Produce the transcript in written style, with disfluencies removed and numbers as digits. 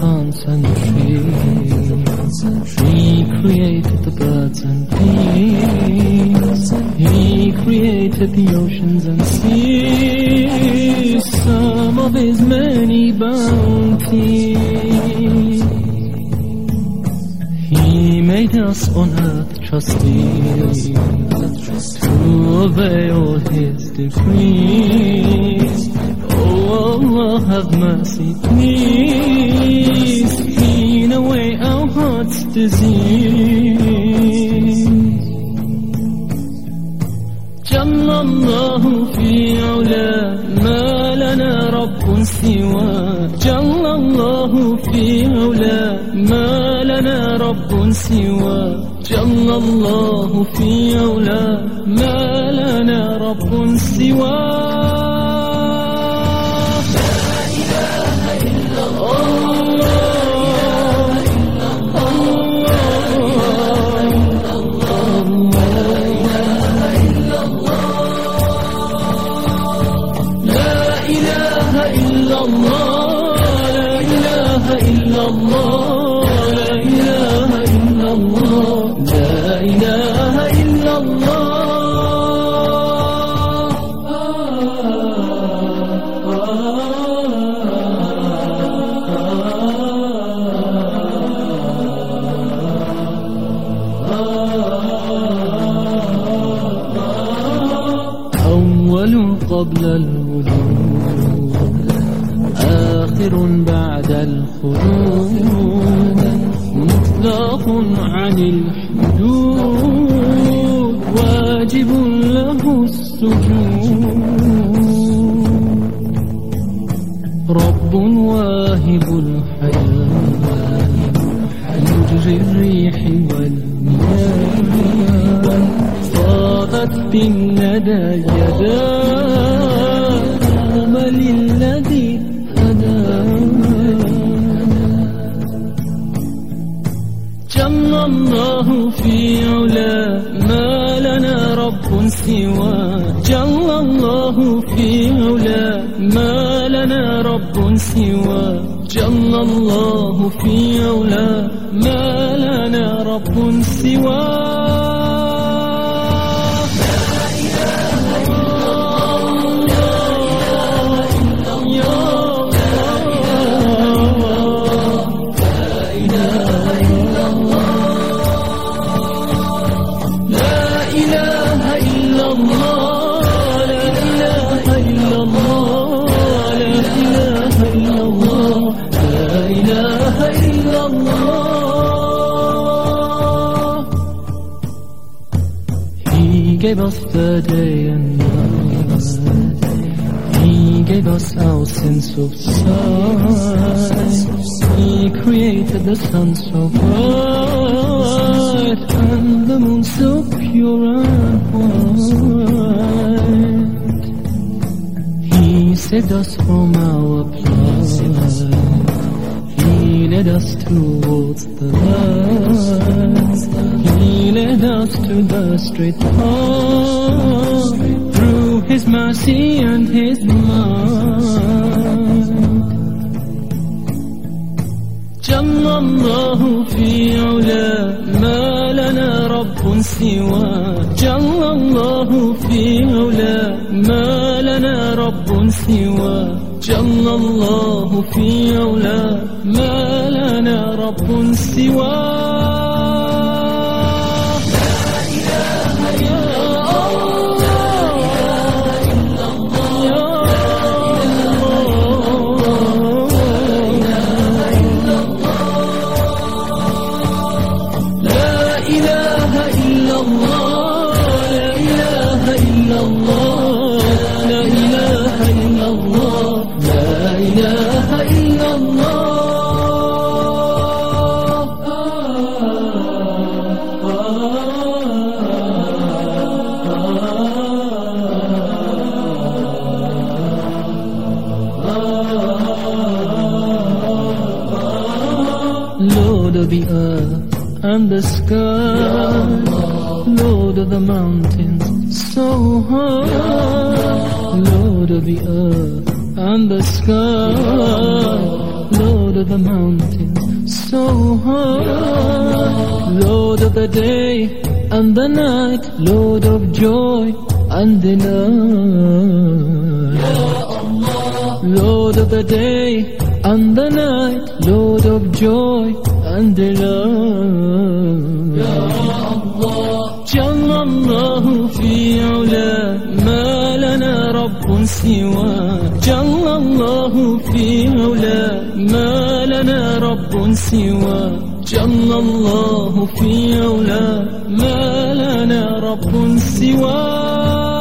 plants and trees. He created the birds and bees. He created the oceans and seas, some of his many bounties. He made us on earth trustees to obey all his decrees. Oh Allah, have mercy, please. Clean away our heart's disease. جل الله في علاه ما لنا رب سواه. جل الله في علاه ما لنا رب سواه. جل الله في علاه ما لنا رب سواه. قبل الوجود، آخر بعد الخلود، مطلق عن الحدود، واجب له السجود. رب واهب الحياة، مجري الريح والمياه، فاضت بالندى يداه، قوم للذي هداه. جل الله في علاه ما لنا رب سواه. جل الله في علاه ما لنا رب سواه. جل الله في علاه ما لنا رب سواه. He gave us the day and night. He gave us our sense of sight. He created the sun so bright and the moon so pure and white. He saved us from our plight. He led us towards the light. He led us to the straight path through His mercy and His might. جل الله في علاه ما لنا رب سواه. جل الله في علاه ما لنا رب سواه. جل الله في علاه ما لنا رب سواه. Lord of the earth and the sky, Lord of the mountains so high, Lord of the earth and the sky, Lord of the mountains so high, Lord of the day and the night, Lord of joy and delight. Lord of the day and the night, Lord of joy and delight. جل الله في علا ما لنا رب سواه، جل الله في علا ما لنا رب سواه، جل الله في علا ما لنا رب سواه.